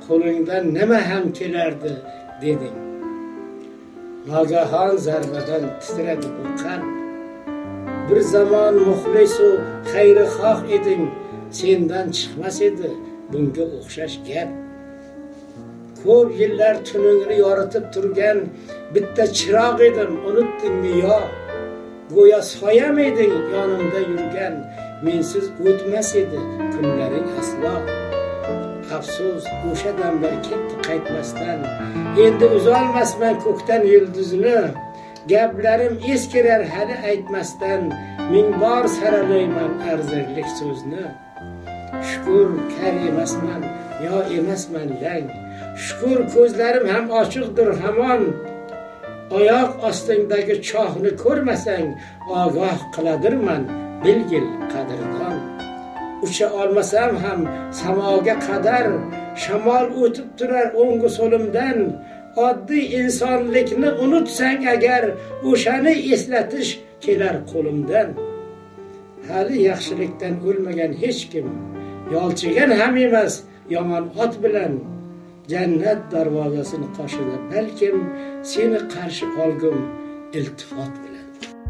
qo'lingdan nima ham kelardi deding. Nogahon zarbadan titradi bu qalb. Bir zaman muxlis-u xayrixoh eding, sendan chiqmas edi bunga o'xshash gap. Ko'p yillar tuningni yoritib turgan bitta chiroq edim, unutdingmi yo? Go'yo soyam eding yonimda yurgan, mensiz o'tmas edi kunlaring aslo. Afsus, o'sha damlar ketdi qaytmasdan, endi uzolmasman ko'kdan yulduzni. Gaplarim eskirar hali aytmasdan, ming bor saralayman arzirlik so'zni. Shukr, kar emasman, yo emasman lang. Shukr, ko'zlarim ham ochiqdir hamon. Oyoq ostingdagi chohni ko'rmasang, ogoh qiladirman, bilgil qadrdon. Ucha olmasam ham samoga qadar, shamol o'tib turar o'ngu so'limdan. Oddiy insonlikni unutsang agar, o'shani eslatish kelar qo'limdan. Hali yaxshilikdan o'lmagan hech kim, yolchigan ham emas yomon ot bilan. Jannat darvozasini qoshida balkim seni qarshi olgum iltifot bilan.